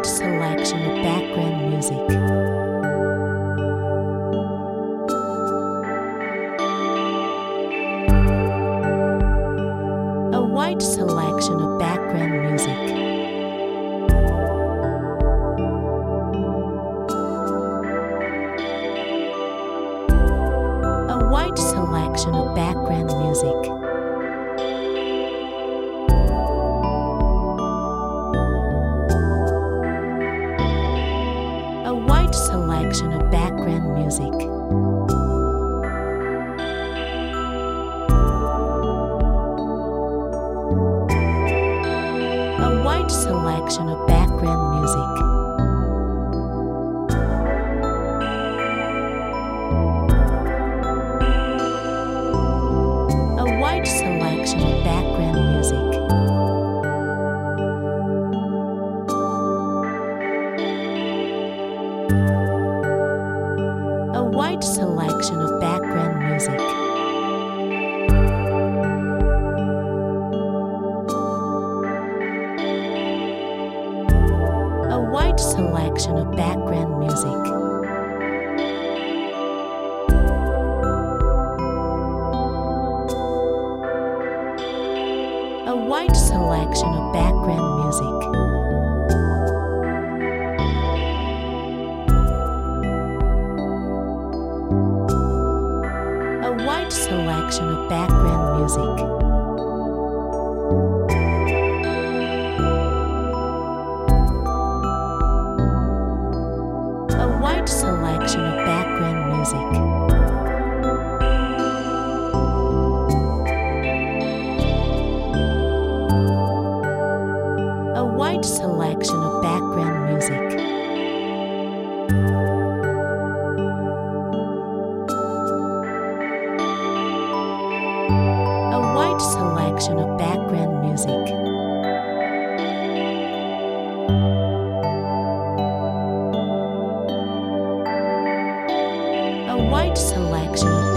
wide selection of background music. A wide selection of background music. A wide selection of background music. A wide selection of background music. A wide selection of background music. A wide selection of background music. A wide selection of background music. A wide selection of background music. A wide selection of background music. A wide selection of background music. A wide selection of background music. A wide selection of background music. A wide selection of background music. A wide selection of